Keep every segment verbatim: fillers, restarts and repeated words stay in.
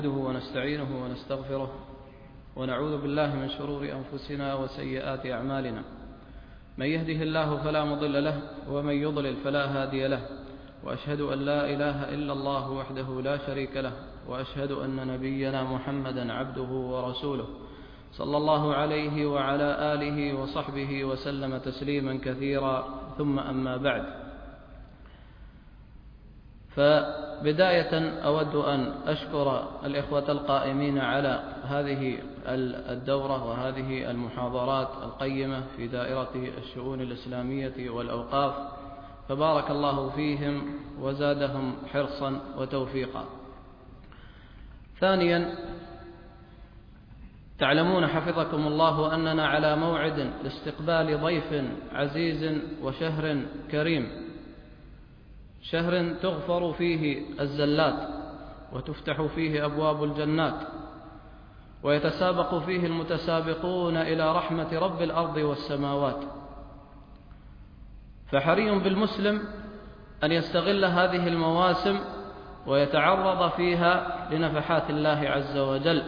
ونستعينه ونستغفره ونعوذ بالله من شرور أنفسنا وسيئات أعمالنا. من يهده الله فلا مضل له ومن يضلل فلا هادي له، وأشهد أن لا إله إلا الله وحده لا شريك له، وأشهد أن نبينا محمدا عبده ورسوله صلى الله عليه وعلى آله وصحبه وسلم تسليما كثيرا، ثم أما بعد. فبداية أود أن أشكر الإخوة القائمين على هذه الدورة وهذه المحاضرات القيمة في دائرة الشؤون الإسلامية والأوقاف، فبارك الله فيهم وزادهم حرصا وتوفيقا. ثانيا، تعلمون حفظكم الله أننا على موعد لاستقبال ضيف عزيز وشهر كريم، شهر تغفر فيه الزلات وتفتح فيه أبواب الجنات ويتسابق فيه المتسابقون إلى رحمة رب الأرض والسماوات. فحري بالمسلم أن يستغل هذه المواسم ويتعرض فيها لنفحات الله عز وجل.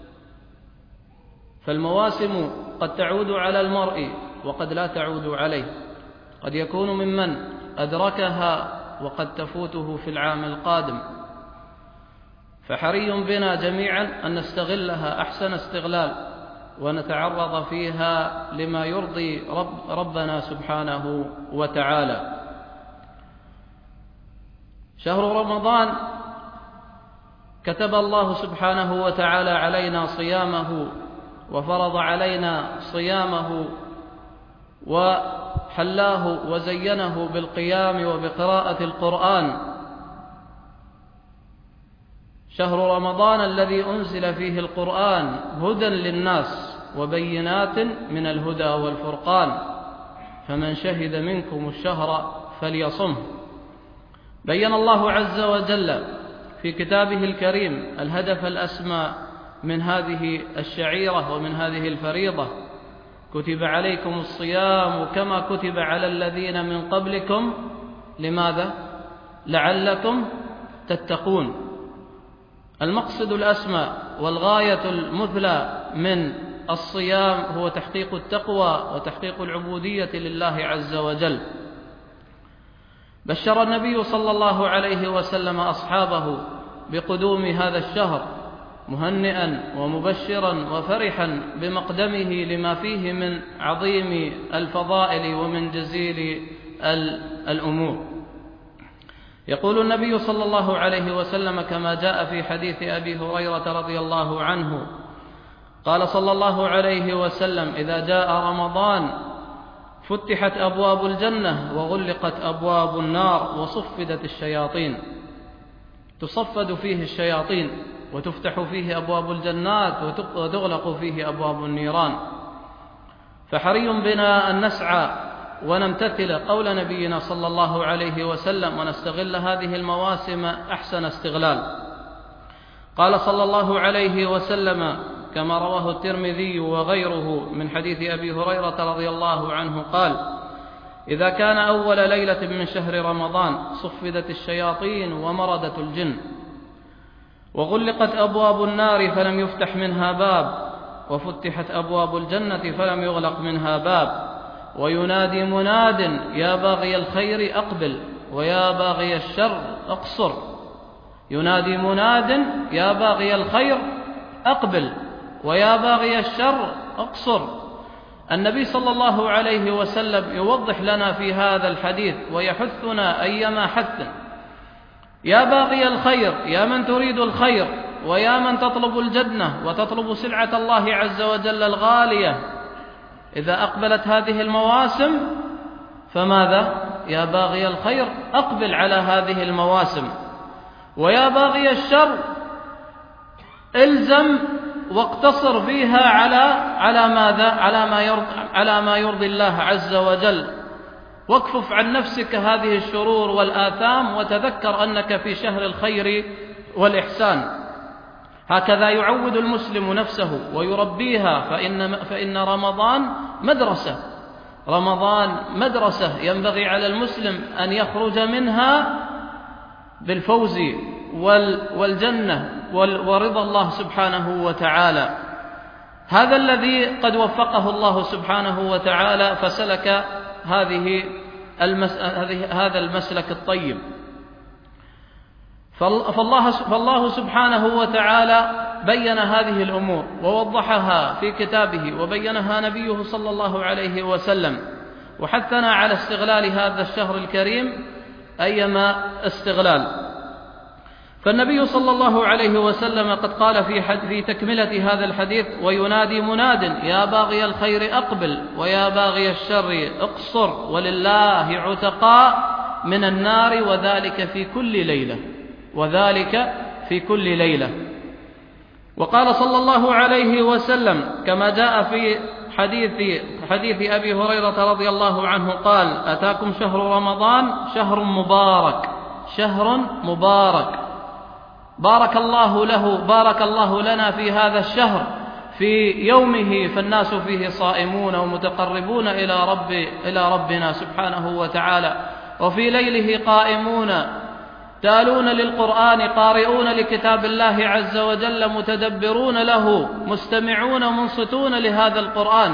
فالمواسم قد تعود على المرء وقد لا تعود عليه، قد يكون ممن أدركها وقد تفوته في العام القادم. فحري بنا جميعا أن نستغلها أحسن استغلال ونتعرض فيها لما يرضي رب ربنا سبحانه وتعالى. شهر رمضان كتب الله سبحانه وتعالى علينا صيامه وفرض علينا صيامه وحلاه وزينه بالقيام وبقراءة القرآن. شهر رمضان الذي أنزل فيه القرآن هدى للناس وبينات من الهدى والفرقان، فمن شهد منكم الشهر فليصمه. بين الله عز وجل في كتابه الكريم الهدف الأسمى من هذه الشعيرة ومن هذه الفريضة: كتب عليكم الصيام كما كتب على الذين من قبلكم، لماذا؟ لعلكم تتقون. المقصد الأسمى والغاية المثلى من الصيام هو تحقيق التقوى وتحقيق العبودية لله عز وجل. بشر النبي صلى الله عليه وسلم أصحابه بقدوم هذا الشهر، مهنئا ومبشرا وفرحا بمقدمه لما فيه من عظيم الفضائل ومن جزيل الأمور. يقول النبي صلى الله عليه وسلم كما جاء في حديث أبي هريرة رضي الله عنه، قال صلى الله عليه وسلم: إذا جاء رمضان فتحت أبواب الجنة وغلقت أبواب النار وصفدت الشياطين. تصفد فيه الشياطين وتفتح فيه أبواب الجنات وتغلق فيه أبواب النيران. فحري بنا أن نسعى ونمتثل قول نبينا صلى الله عليه وسلم ونستغل هذه المواسم أحسن استغلال. قال صلى الله عليه وسلم كما رواه الترمذي وغيره من حديث أبي هريرة رضي الله عنه قال: إذا كان أول ليلة من شهر رمضان صفدت الشياطين ومردت الجن، وغلقت أبواب النار فلم يفتح منها باب، وفتحت أبواب الجنة فلم يغلق منها باب، وينادي مناد: يا باغي الخير أقبل ويا باغي الشر أقصر. ينادي مناد: يا باغي الخير أقبل ويا باغي الشر أقصر. النبي صلى الله عليه وسلم يوضح لنا في هذا الحديث ويحثنا أيما حث: يا باغي الخير، يا من تريد الخير ويا من تطلب الجنة وتطلب سلعة الله عز وجل الغالية، إذا أقبلت هذه المواسم فماذا؟ يا باغي الخير أقبل على هذه المواسم، ويا باغي الشر الزم واقتصر فيها على على ماذا؟ على ما يرضي على ما يرضي الله عز وجل، واكفف عن نفسك هذه الشرور والآثام، وتذكر أنك في شهر الخير والإحسان. هكذا يعود المسلم نفسه ويربيها، فإن, فإن رمضان مدرسة رمضان مدرسة ينبغي على المسلم أن يخرج منها بالفوز والجنة ورضا الله سبحانه وتعالى. هذا الذي قد وفقه الله سبحانه وتعالى فسلك هذه المس... هذا المسلك الطيب. فالله... فالله سبحانه وتعالى بين هذه الأمور ووضحها في كتابه، وبينها نبيه صلى الله عليه وسلم، وحثنا على استغلال هذا الشهر الكريم أيما استغلال. فالنبي صلى الله عليه وسلم قد قال في, في تكملة هذا الحديث: وينادي مناد يا باغي الخير أقبل ويا باغي الشر اقصر ولله عتقاء من النار وذلك في كل ليلة وذلك في كل ليلة. وقال صلى الله عليه وسلم كما جاء في حديث, حديث أبي هريرة رضي الله عنه قال: أتاكم شهر رمضان شهر مبارك شهر مبارك بارك الله له بارك الله لنا في هذا الشهر في يومه فالناس فيه صائمون ومتقربون إلى رب إلى ربنا سبحانه وتعالى، وفي ليله قائمون تالون للقرآن قارئون لكتاب الله عز وجل متدبرون له مستمعون منصتون لهذا القرآن.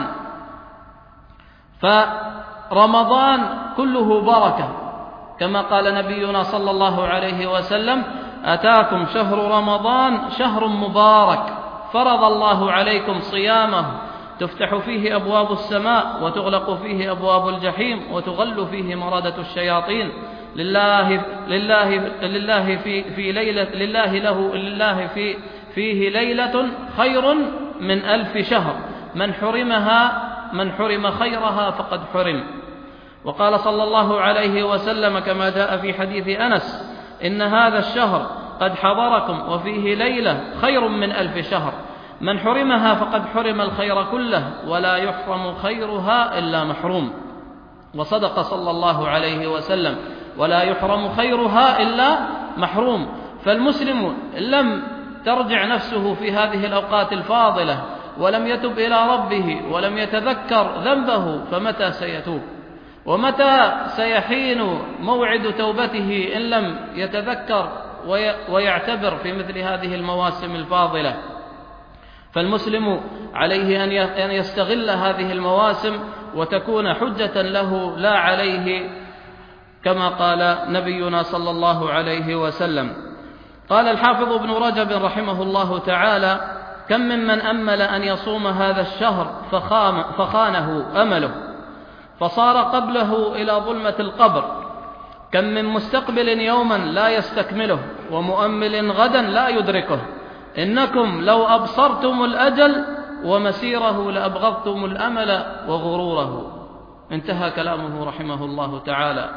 فرمضان كله بركة كما قال نبينا صلى الله عليه وسلم: أتاكم شهر رمضان شهر مبارك فرض الله عليكم صيامه تفتح فيه أبواب السماء وتغلق فيه أبواب الجحيم وتغل فيه مردة الشياطين لله لله لله في في ليلة لله له لله في فيه ليلة خير من ألف شهر من حرمها من حرم خيرها فقد حرم. وقال صلى الله عليه وسلم كما جاء في حديث أنس: إن هذا الشهر قد حضركم وفيه ليلة خير من ألف شهر من حرمها فقد حرم الخير كله ولا يحرم خيرها إلا محروم. وصدق صلى الله عليه وسلم: ولا يحرم خيرها إلا محروم. فالمسلم لم ترجع نفسه في هذه الأوقات الفاضلة ولم يتب إلى ربه ولم يتذكر ذنبه فمتى سيتوب؟ ومتى سيحين موعد توبته إن لم يتذكر ويعتبر في مثل هذه المواسم الفاضلة؟ فالمسلم عليه أن يستغل هذه المواسم وتكون حجة له لا عليه كما قال نبينا صلى الله عليه وسلم. قال الحافظ ابن رجب رحمه الله تعالى: كم ممن أمل أن يصوم هذا الشهر فخانه أمله فصار قبله إلى ظلمة القبر. كم من مستقبل يوما لا يستكمله ومؤمل غدا لا يدركه. إنكم لو أبصرتم الأجل ومسيره لأبغضتم الأمل وغروره. انتهى كلامه رحمه الله تعالى.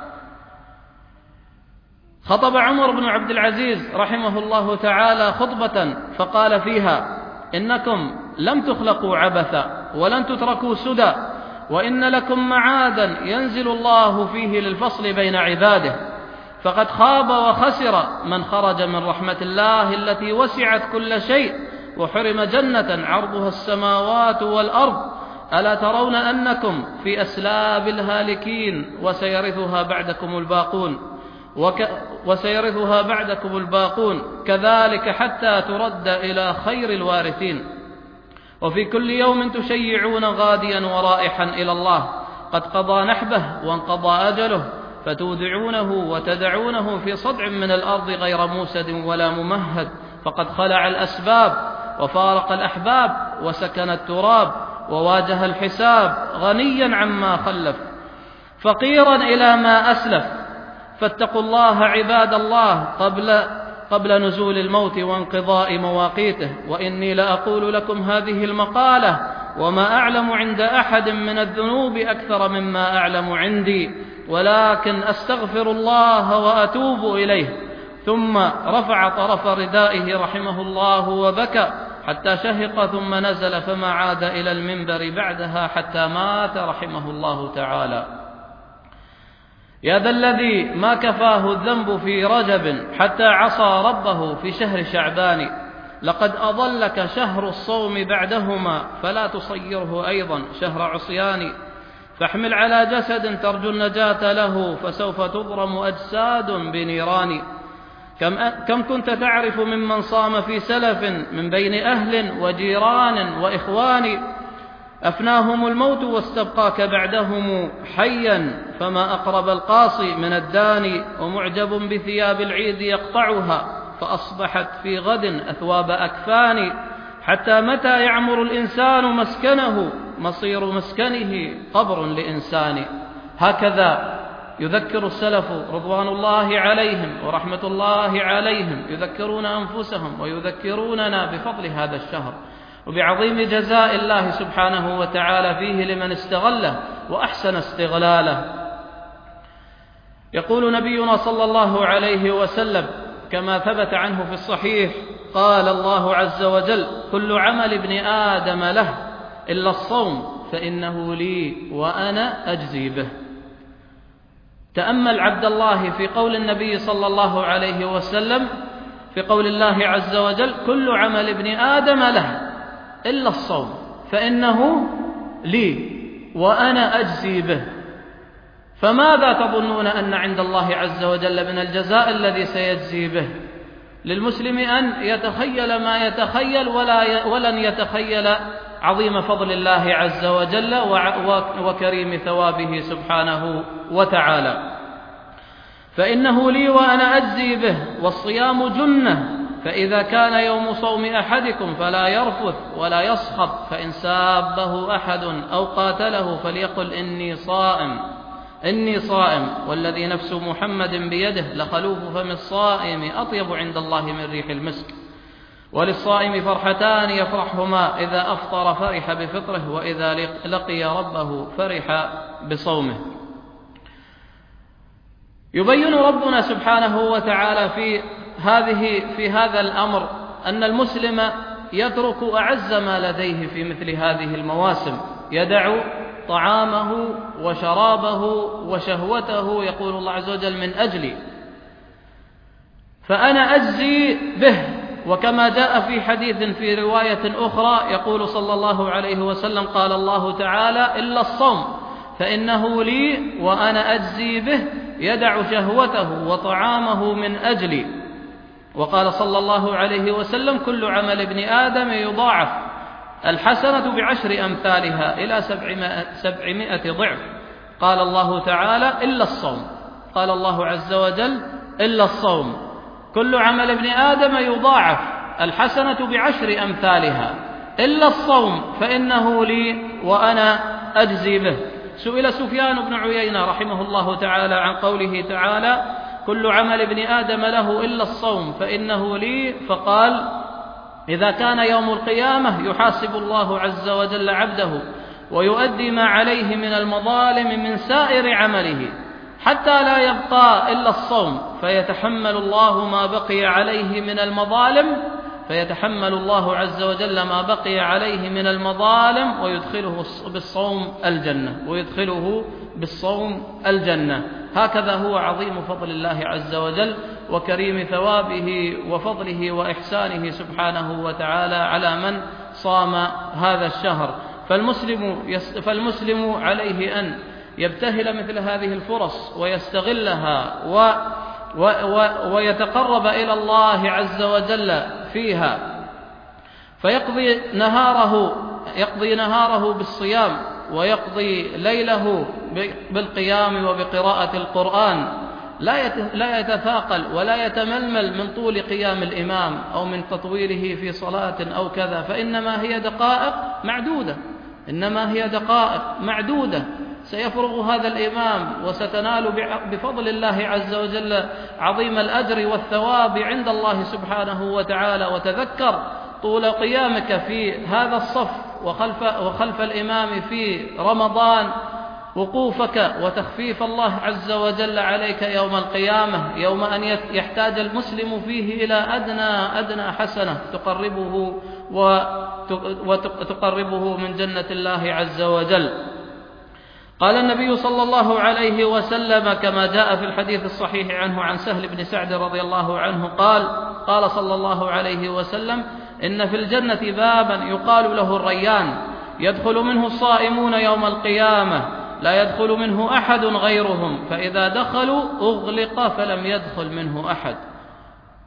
خطب عمر بن عبد العزيز رحمه الله تعالى خطبة فقال فيها: إنكم لم تخلقوا عبثا ولن تتركوا سدى، وإن لكم معادا ينزل الله فيه للفصل بين عباده، فقد خاب وخسر من خرج من رحمة الله التي وسعت كل شيء وحرم جنة عرضها السماوات والأرض. ألا ترون أنكم في أسلاب الهالكين وسيرثها بعدكم الباقون وك وسيرثها بعدكم الباقون كذلك حتى ترد إلى خير الوارثين. وفي كل يوم تشيعون غاديا ورائحا إلى الله قد قضى نحبه وانقضى أجله، فتودعونه وتدعونه في صدع من الأرض غير موسد ولا ممهد، فقد خلع الأسباب وفارق الأحباب وسكن التراب وواجه الحساب غنيا عما خلف فقيرا إلى ما أسلف. فاتقوا الله عباد الله قبل قبل نزول الموت وانقضاء مواقيته. وإني لأقول لكم هذه المقالة وما أعلم عند أحد من الذنوب أكثر مما أعلم عندي، ولكن أستغفر الله وأتوب إليه. ثم رفع طرف ردائه رحمه الله وبكى حتى شهق ثم نزل فما عاد إلى المنبر بعدها حتى مات رحمه الله تعالى. يا ذا الذي ما كفاه الذنب في رجب حتى عصى ربه في شهر شعبان، لقد أضلك شهر الصوم بعدهما فلا تصيره أيضا شهر عصيان. فاحمل على جسد ترجو النجاة له فسوف تضرم أجساد بنيران. كم, كم كنت تعرف ممن صام في سلف من بين أهل وجيران وإخوان أفناهم الموت واستبقاك بعدهم حيا، فما أقرب القاصي من الداني ومعجب بثياب العيد يقطعها، فأصبحت في غد أثواب أكفان، حتى متى يعمر الإنسان مسكنه مصير مسكنه قبر لإنسان. هكذا يذكر السلف رضوان الله عليهم ورحمة الله عليهم، يذكرون أنفسهم ويذكروننا بفضل هذا الشهر وبعظيم جزاء الله سبحانه وتعالى فيه لمن استغله وأحسن استغلاله. يقول نبينا صلى الله عليه وسلم كما ثبت عنه في الصحيح، قال الله عز وجل: كل عمل ابن آدم له إلا الصوم فإنه لي وأنا أجزي به. تأمل عبد الله في قول النبي صلى الله عليه وسلم، في قول الله عز وجل: كل عمل ابن آدم له إلا الصوم فإنه لي وأنا أجزي به. فماذا تظنون أن عند الله عز وجل من الجزاء الذي سيجزي به؟ للمسلم أن يتخيل ما يتخيل ولا ولن يتخيل عظيم فضل الله عز وجل وكريم ثوابه سبحانه وتعالى. فإنه لي وأنا أجزي به. والصيام جنة، فإذا كان يوم صوم أحدكم فلا يرفث ولا يصخب، فإن سابه أحد أو قاتله فليقل إني صائم إني صائم والذي نفس محمد بيده لخلوف فم الصائم أطيب عند الله من ريح المسك. وللصائم فرحتان يفرحهما: إذا أفطر فرح بفطره، وإذا لقي ربه فرح بصومه. يبين ربنا سبحانه وتعالى في هذه في هذا الأمر أن المسلم يترك أعز ما لديه في مثل هذه المواسم، يدع طعامه وشرابه وشهوته، يقول الله عز وجل: من أجلي، فأنا أجزي به. وكما جاء في حديث في رواية أخرى يقول صلى الله عليه وسلم: قال الله تعالى: إلا الصوم فإنه لي وأنا أجزي به، يدع شهوته وطعامه من أجلي. وقال صلى الله عليه وسلم: كل عمل ابن آدم يضاعف الحسنة بعشر أمثالها إلى سبعمائة ضعف. قال الله تعالى: إلا الصوم. قال الله عز وجل: إلا الصوم. كل عمل ابن آدم يضاعف الحسنة بعشر أمثالها إلا الصوم فإنه لي وأنا أجزي به. سئل سفيان بن عيينة رحمه الله تعالى عن قوله تعالى: كل عمل ابن آدم له إلا الصوم فإنه لي، فقال: إذا كان يوم القيامة يحاسب الله عز وجل عبده ويؤدي ما عليه من المظالم من سائر عمله حتى لا يبقى إلا الصوم، فيتحمل الله ما بقي عليه من المظالم فيتحمل الله عز وجل ما بقي عليه من المظالم ويدخله بالصوم الجنة ويدخله بالصوم الجنة. هكذا هو عظيم فضل الله عز وجل وكريم ثوابه وفضله وإحسانه سبحانه وتعالى على من صام هذا الشهر. فالمسلم, فالمسلم عليه أن يبتهل مثل هذه الفرص ويستغلها و و و ويتقرب إلى الله عز وجل فيها، فيقضي نهاره يقضي نهاره بالصيام، ويقضي ليله بالقيام وبقراءة القرآن، لا يتثاقل ولا يتململ من طول قيام الإمام أو من تطويله في صلاة أو كذا، فإنما هي دقائق معدودة إنما هي دقائق معدودة سيفرغ هذا الإمام، وستنال بفضل الله عز وجل عظيم الأجر والثواب عند الله سبحانه وتعالى. وتذكر طول قيامك في هذا الصف وخلف, وخلف الإمام في رمضان، وقوفك وتخفيف الله عز وجل عليك يوم القيامة، يوم أن يحتاج المسلم فيه إلى أدنى أدنى حسنة تقربه وتقربه من جنة الله عز وجل. قال النبي صلى الله عليه وسلم كما جاء في الحديث الصحيح عنه عن سهل بن سعد رضي الله عنه قال: قال صلى الله عليه وسلم: إن في الجنة بابا يقال له الريان، يدخل منه الصائمون يوم القيامة، لا يدخل منه أحد غيرهم، فإذا دخلوا أغلق فلم يدخل منه أحد.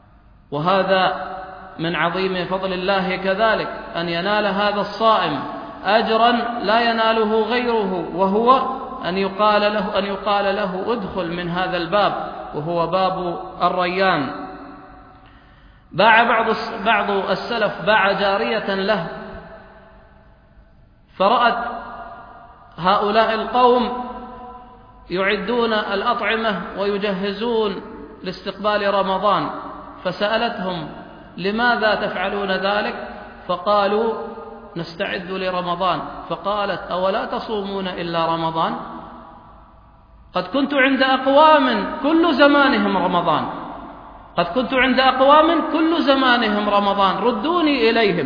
وهذا من عظيم فضل الله كذلك أن ينال هذا الصائم أجرا لا يناله غيره، وهو أن يقال له أن يقال له ادخل من هذا الباب، وهو باب الريان. باع بعض بعض السلف باع جارية له، فرأت هؤلاء القوم يعدون الأطعمة ويجهزون لاستقبال رمضان، فسألتهم لماذا تفعلون ذلك؟ فقالوا نستعد لرمضان. فقالت أولا تصومون إلا رمضان؟ قد كنت عند أقوام كل زمانهم رمضان، قد كنت عند أقوام كل زمانهم رمضان، ردوني إليهم.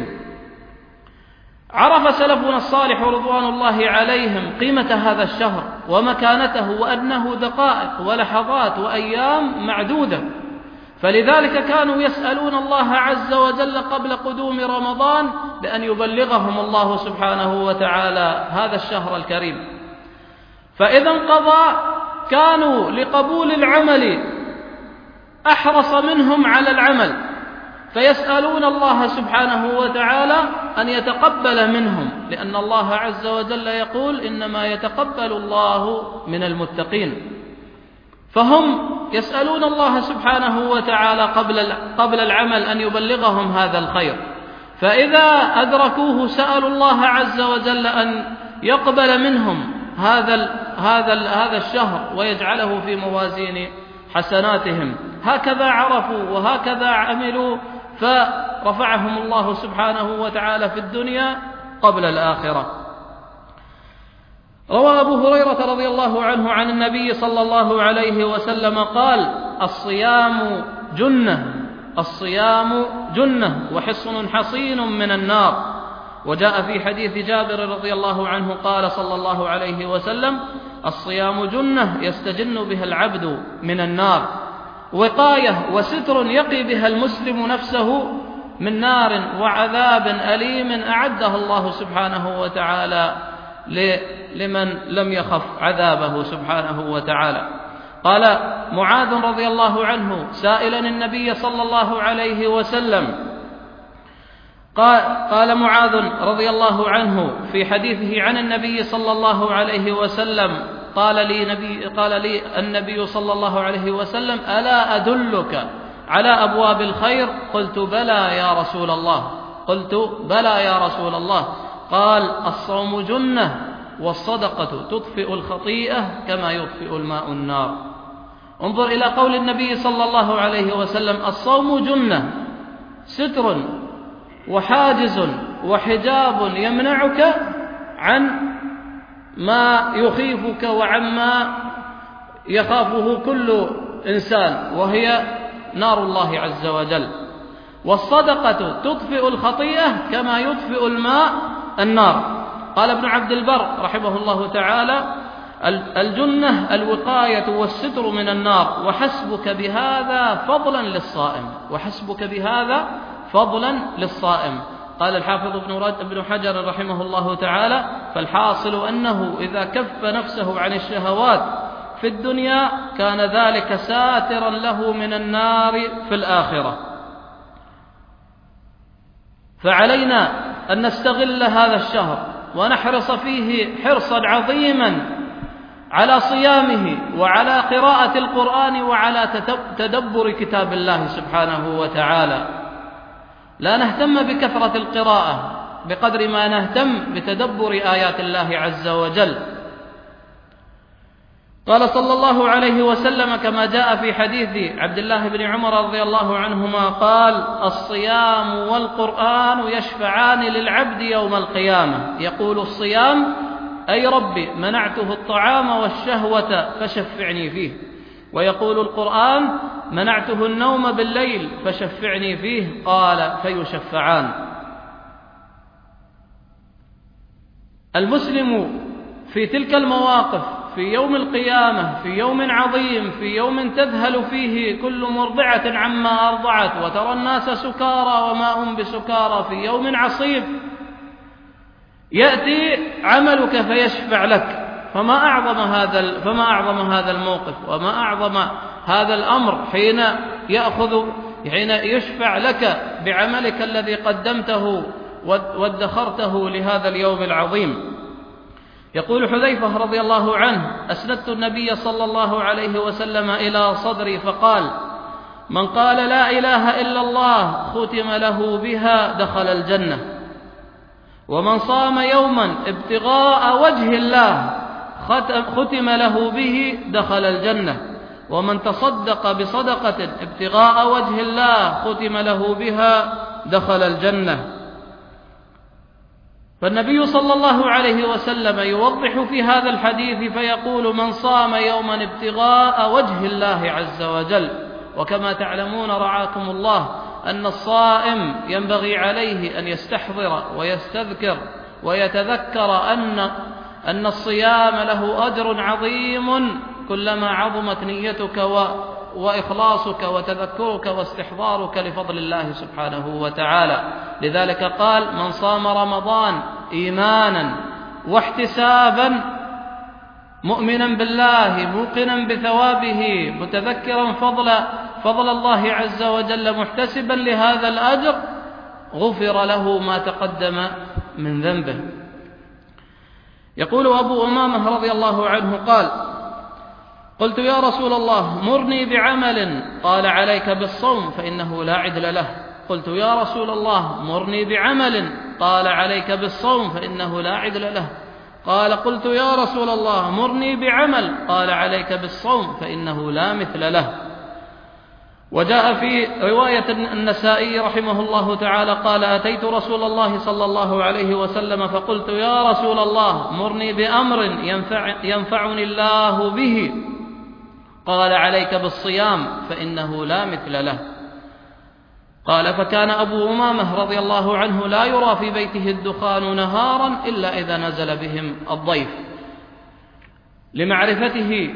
عرف سلفنا الصالح رضوان الله عليهم قيمة هذا الشهر ومكانته، وأنه دقائق ولحظات وأيام معدودة، فلذلك كانوا يسألون الله عز وجل قبل قدوم رمضان بأن يبلغهم الله سبحانه وتعالى هذا الشهر الكريم. فإذا انقضى كانوا لقبول العمل أحرص منهم على العمل، فيسألون الله سبحانه وتعالى أن يتقبل منهم، لأن الله عز وجل يقول إنما يتقبل الله من المتقين. فهم يسألون الله سبحانه وتعالى قبل قبل العمل أن يبلغهم هذا الخير، فإذا أدركوه سألوا الله عز وجل أن يقبل منهم هذا هذا هذا الشهر ويجعله في موازين حسناتهم. هكذا عرفوا وهكذا عملوا، فرفعهم الله سبحانه وتعالى في الدنيا قبل الآخرة. روى أبو هريرة رضي الله عنه عن النبي صلى الله عليه وسلم قال: الصيام جنة، الصيام جنة وحصن حصين من النار. وجاء في حديث جابر رضي الله عنه قال صلى الله عليه وسلم: الصيام جنة يستجن بها العبد من النار، وقاية وستر يقي بها المسلم نفسه من نار وعذاب أليم أعده الله سبحانه وتعالى لمن لم يخف عذابه سبحانه وتعالى. قال معاذ رضي الله عنه سائلا النبي صلى الله عليه وسلم، قال, قال معاذ رضي الله عنه في حديثه عن النبي صلى الله عليه وسلم، قال لي, نبي قال لي النبي صلى الله عليه وسلم: ألا أدلك على أبواب الخير؟ قلت بلى يا رسول الله، قلت بلى يا رسول الله. قال: الصوم جنة، والصدقة تطفئ الخطيئة كما يطفئ الماء النار. انظر إلى قول النبي صلى الله عليه وسلم: الصوم جنة، ستر وحاجز وحجاب يمنعك عن ما يخيفك وعما يخافه كل إنسان، وهي نار الله عز وجل. والصدقة تطفئ الخطيئة كما يطفئ الماء النار. قال ابن عبد البر رحمه الله تعالى: الجنة الوقاية والستر من النار، وحسبك بهذا فضلا للصائم، وحسبك بهذا فضلا للصائم. قال الحافظ ابن حجر رحمه الله تعالى: فالحاصل أنه إذا كف نفسه عن الشهوات في الدنيا كان ذلك ساترا له من النار في الآخرة. فعلينا أن نستغل هذا الشهر ونحرص فيه حرصا عظيما على صيامه وعلى قراءة القرآن وعلى تدبر كتاب الله سبحانه وتعالى. لا نهتم بكثرة القراءة بقدر ما نهتم بتدبر آيات الله عز وجل. قال صلى الله عليه وسلم كما جاء في حديث عبد الله بن عمر رضي الله عنهما قال: الصيام والقرآن يشفعان للعبد يوم القيامة. يقول الصيام: أي ربي منعته الطعام والشهوة فشفعني فيه. ويقول القرآن: منعته النوم بالليل فشفعني فيه. قال: فيشفعان. المسلم في تلك المواقف في يوم القيامة، في يوم عظيم، في يوم تذهل فيه كل مرضعة عما أرضعت وترى الناس سكارى وما هم بسكارى، في يوم عصيب، يأتي عملك فيشفع لك. فما أعظم هذا فما أعظم هذا الموقف، وما أعظم هذا الأمر حين يأخذ حين يشفع لك بعملك الذي قدمته وادخرته لهذا اليوم العظيم. يقول حذيفة رضي الله عنه: أسندت النبي صلى الله عليه وسلم إلى صدري فقال: من قال لا إله إلا الله ختم له بها دخل الجنة، ومن صام يوما ابتغاء وجه الله ختم له به دخل الجنة، ومن تصدق بصدقة ابتغاء وجه الله ختم له بها دخل الجنة. فالنبي صلى الله عليه وسلم يوضح في هذا الحديث فيقول: من صام يوما ابتغاء وجه الله عز وجل. وكما تعلمون رعاكم الله أن الصائم ينبغي عليه أن يستحضر ويستذكر ويتذكر أن أن الصيام له أجر عظيم كلما عظمت نيتك و وإخلاصك وتذكرك واستحضارك لفضل الله سبحانه وتعالى. لذلك قال: من صام رمضان إيمانا واحتسابا مؤمنا بالله موقنا بثوابه متذكرا فضل, فضل الله عز وجل محتسبا لهذا الأجر غفر له ما تقدم من ذنبه. يقول أبو أمامة رضي الله عنه قال: قلت يا رسول الله مرني بعمل، قال: عليك بالصوم فإنه لا عدل له. قلت يا رسول الله مرني بعمل، قال: عليك بالصوم فإنه لا عدل له. قال: قلت يا رسول الله مرني بعمل، قال: عليك بالصوم فإنه لا مثل له. وجاء في رواية النسائي رحمه الله تعالى قال: أتيت رسول الله صلى الله عليه وسلم فقلت يا رسول الله مرني بأمر ينفع ينفعني الله به، قال: عليك بالصيام فإنه لا مثل له. قال: فكان أبو أمامة رضي الله عنه لا يرى في بيته الدخان نهارا إلا إذا نزل بهم الضيف، لمعرفته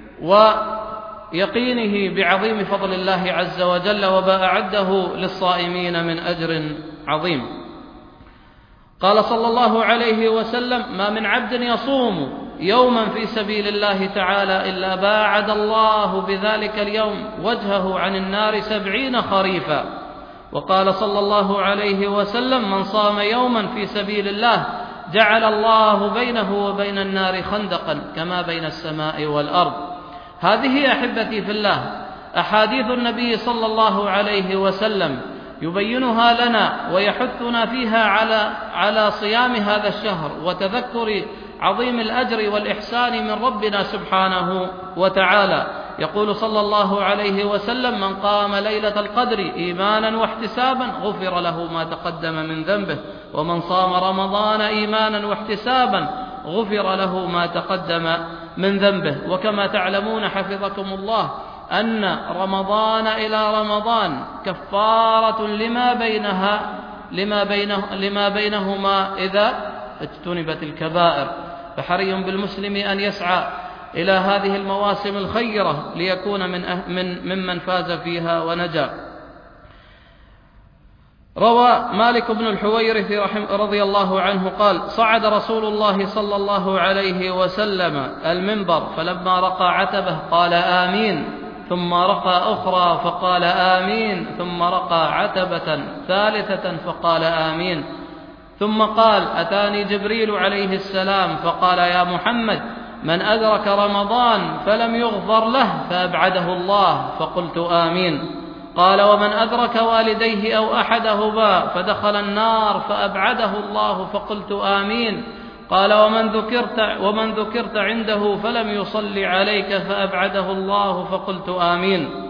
ويقينه بعظيم فضل الله عز وجل وما أعده للصائمين من أجر عظيم. قال صلى الله عليه وسلم: ما من عبد يصوم يوما في سبيل الله تعالى إلا باعد الله بذلك اليوم وجهه عن النار سبعين خريفا. وقال صلى الله عليه وسلم: من صام يوما في سبيل الله جعل الله بينه وبين النار خندقا كما بين السماء والأرض. هذه أحبتي في الله أحاديث النبي صلى الله عليه وسلم يبينها لنا ويحثنا فيها على على صيام هذا الشهر وتذكر عظيم الأجر والإحسان من ربنا سبحانه وتعالى. يقول صلى الله عليه وسلم: من قام ليلة القدر إيمانا واحتسابا غفر له ما تقدم من ذنبه، ومن صام رمضان إيمانا واحتسابا غفر له ما تقدم من ذنبه. وكما تعلمون حفظكم الله أن رمضان إلى رمضان كفارة لما بينها لما بينه لما بينهما إذا اجتنبت الكبائر. فحري بالمسلم أن يسعى إلى هذه المواسم الخيرة ليكون من أه من ممن فاز فيها ونجا. روى مالك بن الحويرث رضي الله عنه قال: صعد رسول الله صلى الله عليه وسلم المنبر فلما رقى عتبه قال آمين، ثم رقى أخرى فقال آمين، ثم رقى عتبة ثالثة فقال آمين، ثم قال: أتاني جبريل عليه السلام فقال: يا محمد من أدرك رمضان فلم يغفر له فأبعده الله، فقلت آمين. قال: ومن أدرك والديه أو أحدهما فدخل النار فأبعده الله، فقلت آمين. قال: ومن ذكرت, ومن ذكرت عنده فلم يصل عليك فأبعده الله، فقلت آمين.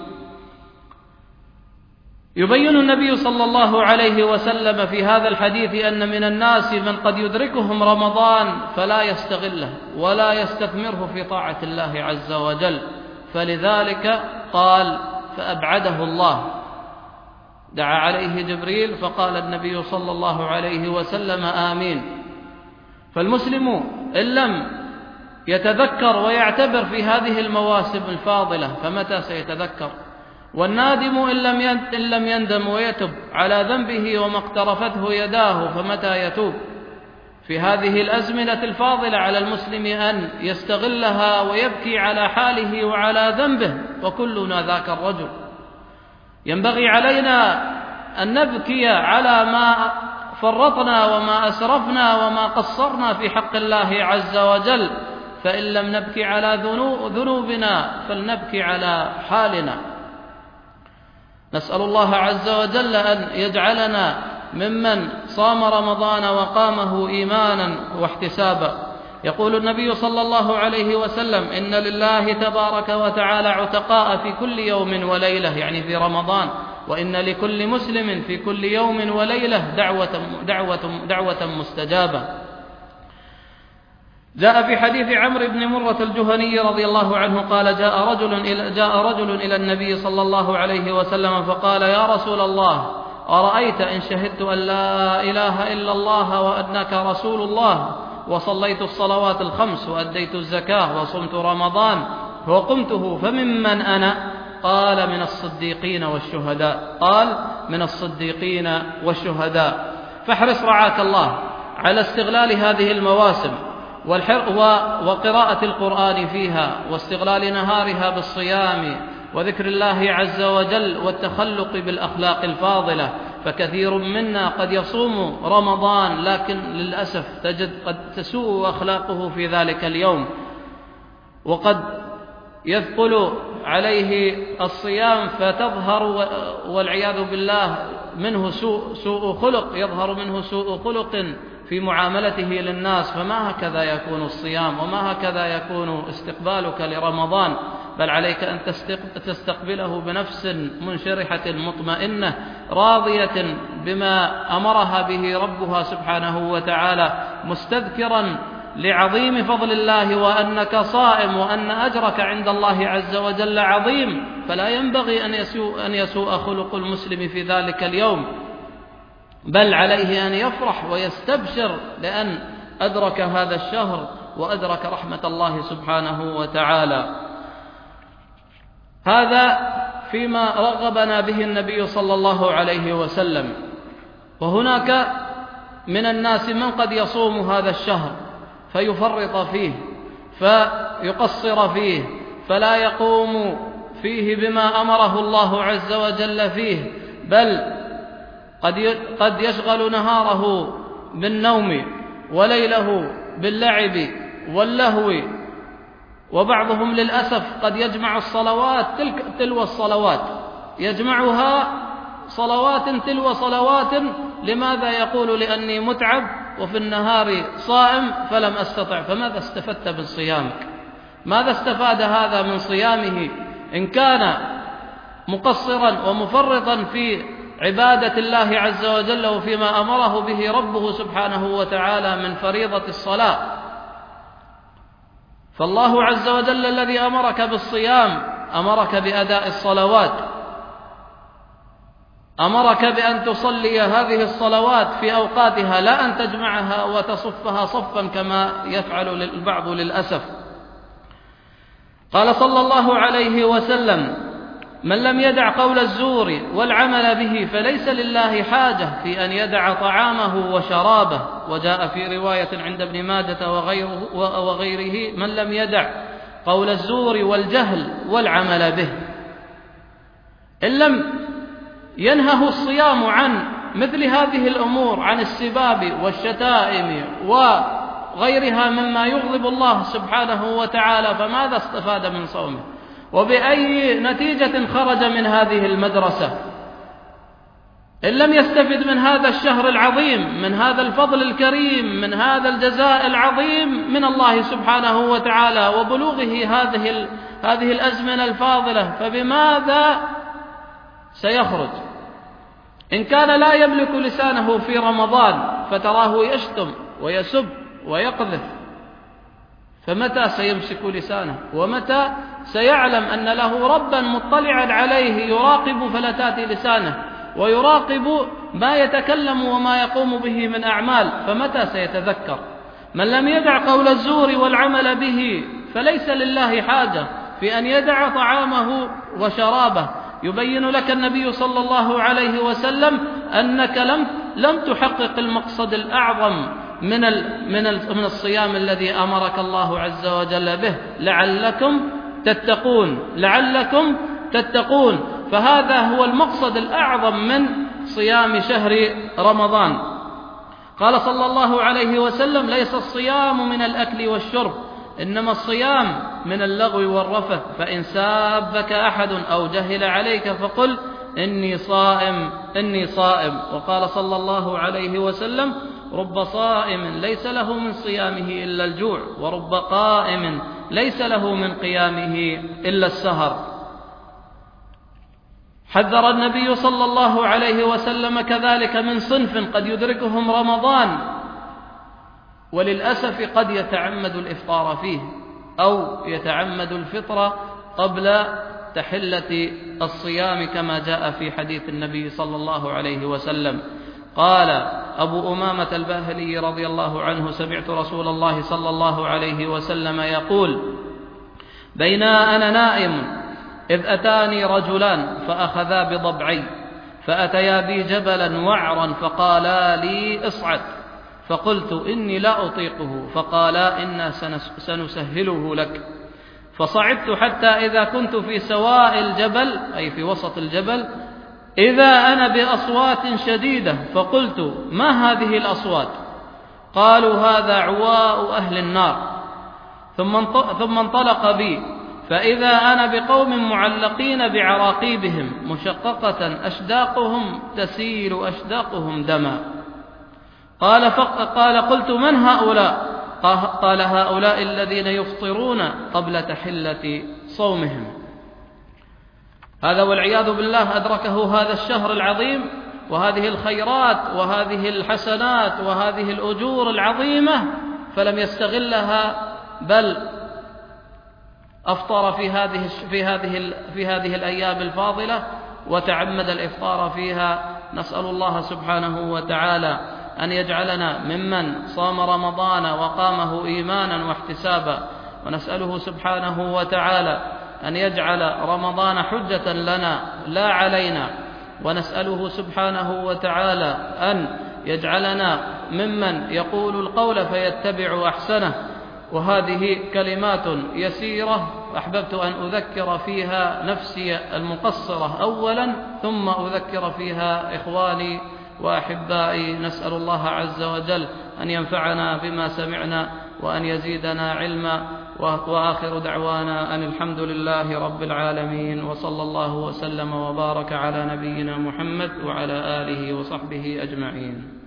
يبين النبي صلى الله عليه وسلم في هذا الحديث أن من الناس من قد يدركهم رمضان فلا يستغله ولا يستثمره في طاعة الله عز وجل، فلذلك قال: فأبعده الله. دعا عليه جبريل فقال النبي صلى الله عليه وسلم آمين. فالمسلم إن لم يتذكر ويعتبر في هذه المواسم الفاضلة فمتى سيتذكر؟ والنادم إن لم يندم ويتب على ذنبه وما اقترفته يداه فمتى يتوب؟ في هذه الأزمنة الفاضلة على المسلم أن يستغلها ويبكي على حاله وعلى ذنبه، وكلنا ذاك الرجل. ينبغي علينا أن نبكي على ما فرطنا وما أسرفنا وما قصرنا في حق الله عز وجل، فإن لم نبكي على ذنوبنا فلنبكي على حالنا. نسأل الله عز وجل أن يجعلنا ممن صام رمضان وقامه إيمانا واحتسابا. يقول النبي صلى الله عليه وسلم: إن لله تبارك وتعالى عتقاء في كل يوم وليلة، يعني في رمضان، وإن لكل مسلم في كل يوم وليلة دعوة, دعوة, دعوة مستجابة. جاء في حديث عمرو بن مرة الجهني رضي الله عنه قال: جاء رجل إلى, جاء رجل إلى النبي صلى الله عليه وسلم فقال: يا رسول الله، أرأيت إن شهدت أن لا إله إلا الله وأنك رسول الله، وصليت الصلوات الخمس وأديت الزكاة وصمت رمضان وقمته، فممن أنا؟ قال: من الصديقين والشهداء. قال: من الصديقين والشهداء. فاحرص رعاك الله على استغلال هذه المواسم وقراءة القرآن فيها، واستغلال نهارها بالصيام وذكر الله عز وجل والتخلق بالأخلاق الفاضلة. فكثير منا قد يصوم رمضان لكن للأسف تجد قد تسوء أخلاقه في ذلك اليوم، وقد يثقل عليه الصيام فتظهر والعياذ بالله منه سوء, سوء خلق، يظهر منه سوء خلق في معاملته للناس. فما هكذا يكون الصيام، وما هكذا يكون استقبالك لرمضان، بل عليك أن تستقبله بنفس منشرحة مطمئنة راضية بما أمرها به ربها سبحانه وتعالى، مستذكرا لعظيم فضل الله وأنك صائم وأن أجرك عند الله عز وجل عظيم. فلا ينبغي أن يسوء, أن يسوء خلق المسلم في ذلك اليوم، بل عليه أن يفرح ويستبشر لأن أدرك هذا الشهر وأدرك رحمة الله سبحانه وتعالى. هذا فيما رغبنا به النبي صلى الله عليه وسلم. وهناك من الناس من قد يصوم هذا الشهر فيفرط فيه فيقصر فيه، فلا يقوم فيه بما أمره الله عز وجل فيه، بل قد يشغل نهاره بالنوم وليله باللعب واللهو. وبعضهم للأسف قد يجمع الصلوات تلك تلو الصلوات، يجمعها صلوات تلو صلوات. لماذا؟ يقول: لأني متعب وفي النهار صائم فلم أستطع. فماذا استفدت من صيامك؟ ماذا استفاد هذا من صيامه إن كان مقصرا ومفرطا في عبادة الله عز وجل وفيما أمره به ربه سبحانه وتعالى من فريضة الصلاة؟ فالله عز وجل الذي أمرك بالصيام أمرك بأداء الصلوات، أمرك بأن تصلي هذه الصلوات في أوقاتها، لا أن تجمعها وتصفها صفا كما يفعل البعض للأسف. قال صلى الله عليه وسلم: من لم يدع قول الزور والعمل به فليس لله حاجة في أن يدع طعامه وشرابه. وجاء في رواية عند ابن ماجة وغيره, وغيره: من لم يدع قول الزور والجهل والعمل به. إن لم ينهه الصيام عن مثل هذه الأمور، عن السباب والشتائم وغيرها مما يغضب الله سبحانه وتعالى، فماذا استفاد من صومه؟ وبأي نتيجة خرج من هذه المدرسة؟ إن لم يستفد من هذا الشهر العظيم، من هذا الفضل الكريم، من هذا الجزاء العظيم من الله سبحانه وتعالى وبلوغه هذه هذه الأزمنة الفاضلة، فبماذا سيخرج؟ إن كان لا يملك لسانه في رمضان فتراه يشتم ويسب ويقذف، فمتى سيمسك لسانه؟ ومتى سيعلم أن له ربا مطلعا عليه يراقب فلتات لسانه ويراقب ما يتكلم وما يقوم به من أعمال؟ فمتى سيتذكر؟ من لم يدع قول الزور والعمل به فليس لله حاجة في أن يدع طعامه وشرابه. يبين لك النبي صلى الله عليه وسلم أنك لم لم تحقق المقصد الأعظم من من من الصيام الذي أمرك الله عز وجل به، لعلكم تتقون، لعلكم تتقون. فهذا هو المقصد الأعظم من صيام شهر رمضان. قال صلى الله عليه وسلم: ليس الصيام من الأكل والشرب، إنما الصيام من اللغو والرفث، فإن سابك أحد أو جهل عليك فقل إني صائم إني صائم. وقال صلى الله عليه وسلم: رب صائم ليس له من صيامه إلا الجوع، ورب قائم ليس له من قيامه إلا السهر. حذر النبي صلى الله عليه وسلم كذلك من صنف قد يدركهم رمضان وللأسف قد يتعمد الإفطار فيه أو يتعمد الفطر قبل تحلة الصيام، كما جاء في حديث النبي صلى الله عليه وسلم. قال أبو أمامة الباهلي رضي الله عنه: سمعت رسول الله صلى الله عليه وسلم يقول: بينا أنا نائم إذ أتاني رجلان فأخذا بضبعي فأتيا بي جبلا وعرا فقالا لي اصعد، فقلت إني لا أطيقه، فقالا إنا سنسهله لك، فصعدت حتى إذا كنت في سواء الجبل أي في وسط الجبل إذا أنا بأصوات شديدة، فقلت ما هذه الأصوات؟ قالوا هذا عواء أهل النار. ثم انطلق بي فإذا أنا بقوم معلقين بعراقيبهم مشققة أشداقهم تسيل أشداقهم دما. قال, قال قلت من هؤلاء؟ قال هؤلاء الذين يفطرون قبل تحلة صومهم. هذا والعياذ بالله أدركه هذا الشهر العظيم وهذه الخيرات وهذه الحسنات وهذه الأجور العظيمة فلم يستغلها، بل أفطر في هذه في هذه في هذه الأيام الفاضلة وتعمد الإفطار فيها. نسأل الله سبحانه وتعالى أن يجعلنا ممن صام رمضان وقامه إيمانا واحتسابا، ونسأله سبحانه وتعالى أن يجعل رمضان حجة لنا لا علينا، ونسأله سبحانه وتعالى أن يجعلنا ممن يقول القول فيتبع أحسنه. وهذه كلمات يسيرة أحببت أن أذكر فيها نفسي المقصرة أولا، ثم أذكر فيها إخواني وأحبائي. نسأل الله عز وجل أن ينفعنا بما سمعنا وأن يزيدنا علما، وآخر دعوانا أن الحمد لله رب العالمين، وصلى الله وسلم وبارك على نبينا محمد وعلى آله وصحبه أجمعين.